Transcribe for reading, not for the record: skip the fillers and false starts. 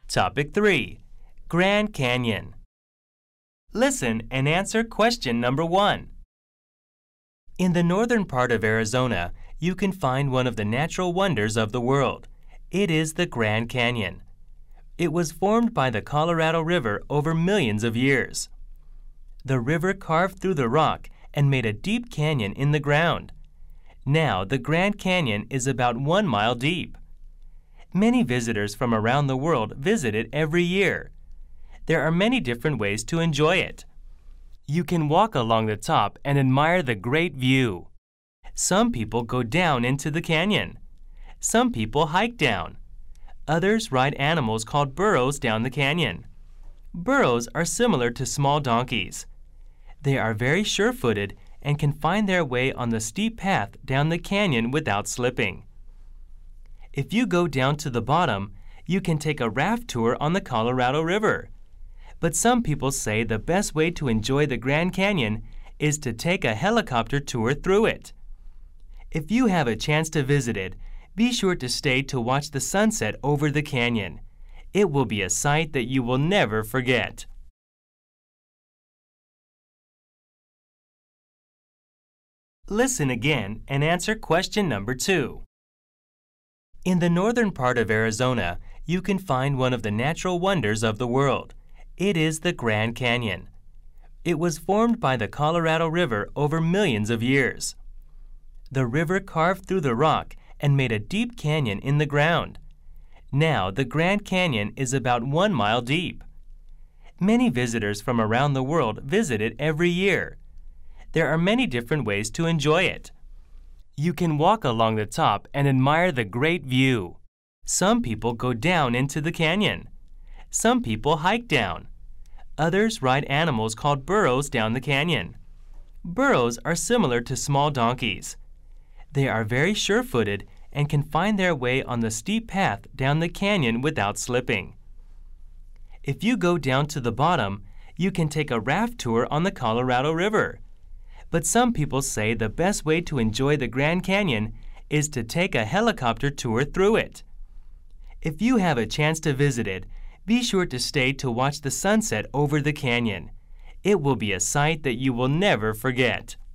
Topic 3. Grand Canyon. Listen and answer question number 1. In the northern part of Arizona, you can find one of the natural wonders of the world. It is the Grand Canyon. It was formed by the Colorado River over millions of years. The river carved through the rock and made a deep canyon in the ground. Now, the Grand Canyon is about 1 mile deep. Many visitors from around the world visit it every year. There are many different ways to enjoy it. You can walk along the top and admire the great view. Some people go down into the canyon. Some people hike down. Others ride animals called burros down the canyon. Burros are similar to small donkeys. They are very sure-footed and can find their way on the steep path down the canyon without slipping. If you go down to the bottom, you can take a raft tour on the Colorado River. But some people say the best way to enjoy the Grand Canyon is to take a helicopter tour through it. If you have a chance to visit it, be sure to stay to watch the sunset over the canyon. It will be a sight that you will never forget. Listen again and answer question number 2. In the northern part of Arizona, you can find one of the natural wonders of the world. It is the Grand Canyon. It was formed by the Colorado River over millions of years. The river carved through the rock and made a deep canyon in the ground. Now, the Grand Canyon is about 1 mile deep. Many visitors from around the world visit it every year. There are many different ways to enjoy it. You can walk along the top and admire the great view. Some people go down into the canyon. Some people hike down. Others ride animals called burros down the canyon. Burros are similar to small donkeys. They are very sure-footed and can find their way on the steep path down the canyon without slipping. If you go down to the bottom, you can take a raft tour on the Colorado River. But some people say the best way to enjoy the Grand Canyon is to take a helicopter tour through it. If you have a chance to visit it, be sure to stay to watch the sunset over the canyon. It will be a sight that you will never forget.